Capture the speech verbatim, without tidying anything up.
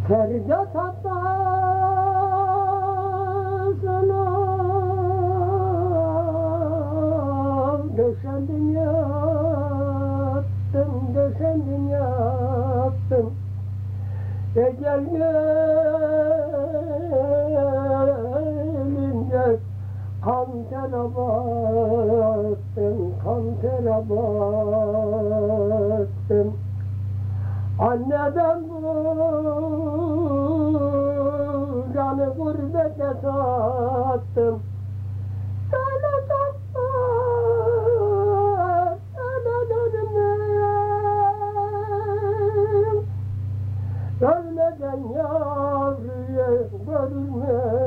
Fercat Abbas'ına döşendim yattım, döşendim yattım. Ecel elinde kan tere battım, kan tere battım. Anneden bu canı gurbete sattım. Sana sattım, sana dönmem. Ölmeden yavruya görülmez.